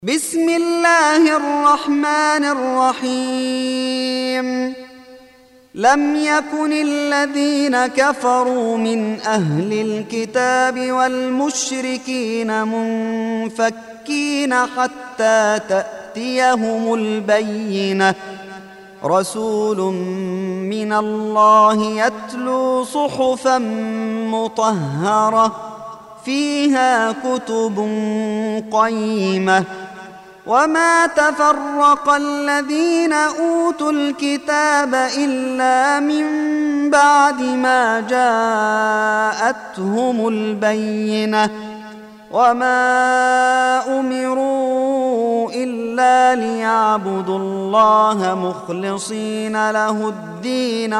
بسم الله الرحمن الرحيم. لم يكن الذين كفروا من أهل الكتاب والمشركين منفكين حتى تأتيهم البينة، رسول من الله يتلو صحفا مطهرة فيها كتب قيمة. وما تفرق الذين أوتوا الكتاب إلا من بعد ما جاءتهم البينة، وما أمروا إلا ليعبدوا الله مخلصين له الدين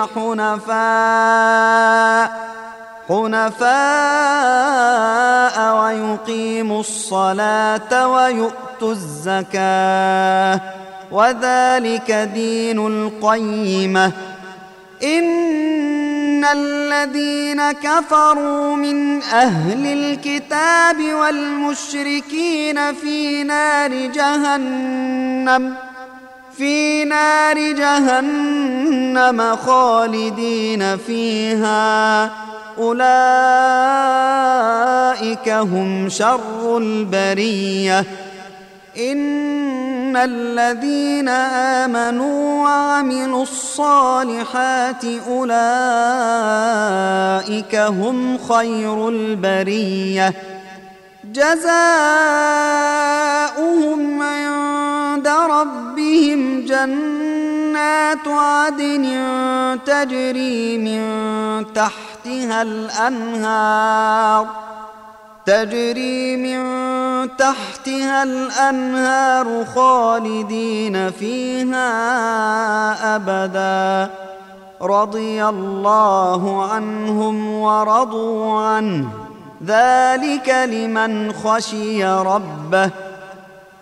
حنفاء ويقيموا الصلاة ويؤتوا الزكاة، وذلك دين القيمة. إن الذين كفروا من أهل الكتاب والمشركين في نار جهنم خالدين فيها، أولئك هم شر البرية. إن الذين آمنوا وعملوا الصالحات أولئك هم خير البرية، جزاؤهم عند ربهم جنات عدن تجري من تحتها الأنهار خالدين فيها أبدا، رضي الله عنهم ورضوا عنه، ذلك لمن خشي ربه.